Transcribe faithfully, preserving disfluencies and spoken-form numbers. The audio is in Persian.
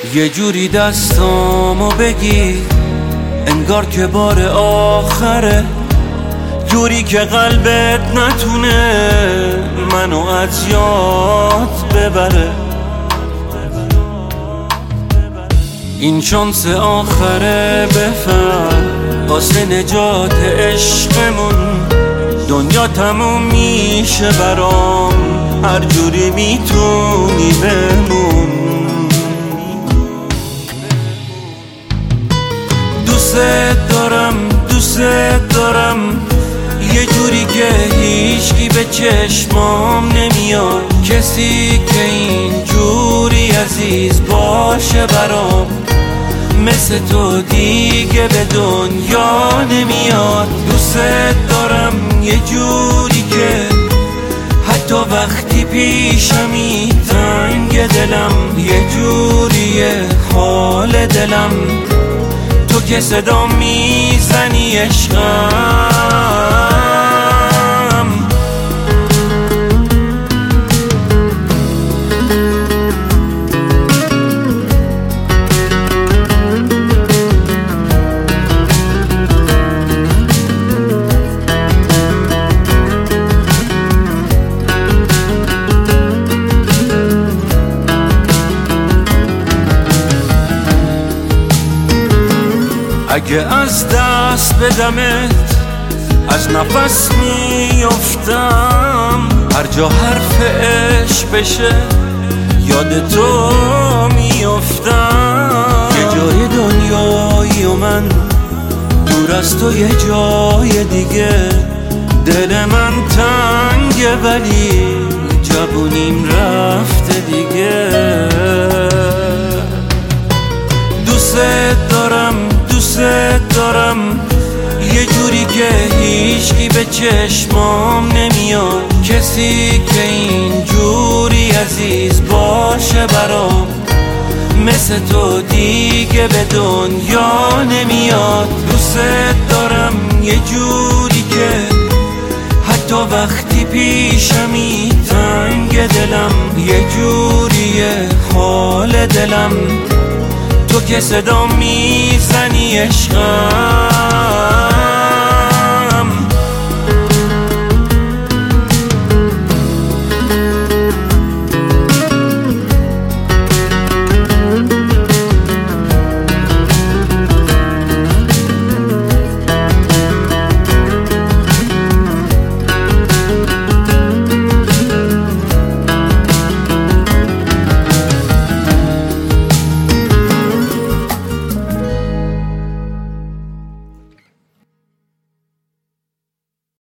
یه جوری دستامو بگیر انگار که بار آخره، جوری که قلبت نتونه منو از یاد ببره. این شانس آخره، بفهم واسه نجات عشقمون دنیا تموم میشه برام، هر جوری میتونی بمون. دوست دارم دوست دارم یه جوری که هیچکی به چشمام نمیاد، کسی که این جوری عزیز باشه برام، مثل تو دیگه به دنیا نمیاد. دوست دارم یه جوری که حتی وقتی پیشمی تنگ دلم، یه جوریه حال دلم تو که صدا میزنی عشقم. اگه از دست بدمت از نفس میافتم، هر جا حرف عشق بشه یاد تو میافتم. یه جای دنیایی و من دور از تو یه جای دیگه، دل من تنگه ولی جوونیم رفته دیگه. دوست دارم دوست دارم یه جوری که هیچکی به چشمام نمیاد، کسی که این جوری عزیز باشه برام، مثل تو دیگه به دنیا نمیاد. دوست دارم یه جوری که حتی وقتی پیشمی تنگ دلم، یه جوریه حال دلم تو که صدا میزنی عشقم.